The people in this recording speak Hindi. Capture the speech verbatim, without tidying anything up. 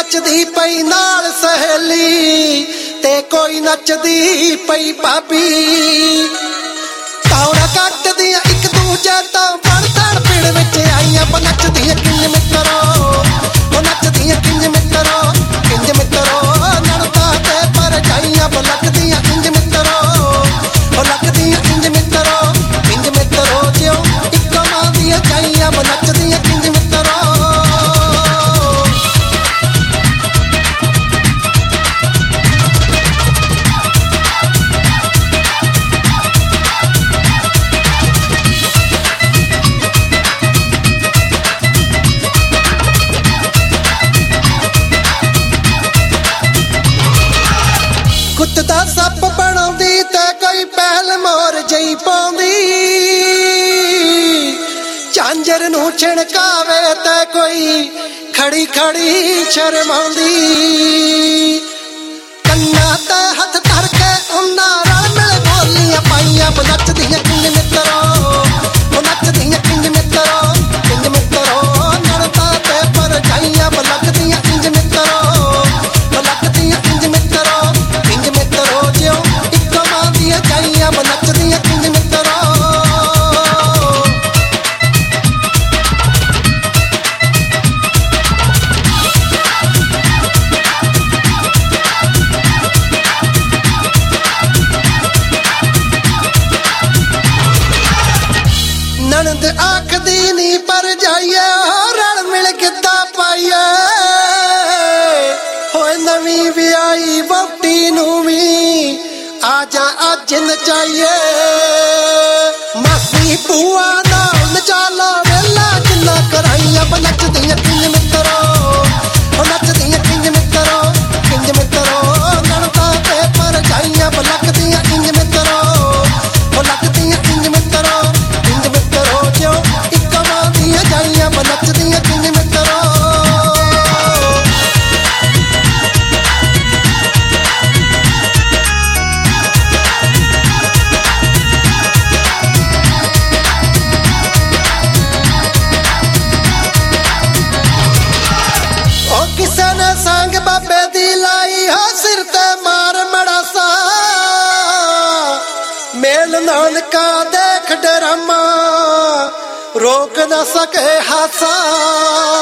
नचदी पई नाल सहेली ते कोई नचदी पई भाभी तौड़ा कट दिया एक दूजे तो बड़ तड़ पिड़ विच आईयां पर नचदियां किंज मित्रो ओ नचदियां किंज मित्रो किंज मित्रो नड़दा ते पर जाईयां पर लगदियां किंज मित्रो ओ लगदियां किंज मित्रो किंज मित्रो जियो इक मां दियां जाईयां पर नचदियां किंज मित्रो कुत्ता सप बनाउंदी ते कोई पहल मोर जई पाउंदी झांजर नूं छिणकावे ते कोई खड़ी खड़ी शर्माउंदी कन्ना ते हथ धर के उन्ना रल मिल बोलियां पाईयां नचदियां किंज मित्रो ओ नचदियां किंज मित्रो किंज मित्रो नड़दा ते पर जाईयां लगदियां किंज मित्रो ओ लगदियां किंज मित्रो किंज मित्रो जियो इक मां दियां जाईयां नचदियां किंज मित्रो ननद आखदी नी पर जाइए रल मिल गिद्दा पाइए होए नवी विआई वोटी नूं वी आजा अज नचाइए मासी बुआ नाल नचाला वेला जिन्ना कराइयां नचदियां किंज मित्रो ओ नचदियां किंज मित्रो किंज मित्रो नड़दा ते पर जाइयां लगदियां किंज मित्रो ओ लगदियां किंज मित्रो किंज मित्रो जियो इक मां दियां जाइयां नचदियां किंज मित्रो किसे ने संग बाबे दी लाई हो सिर ते मार मड़ासा मेल नानका देख डरामा रोक न सके हासा।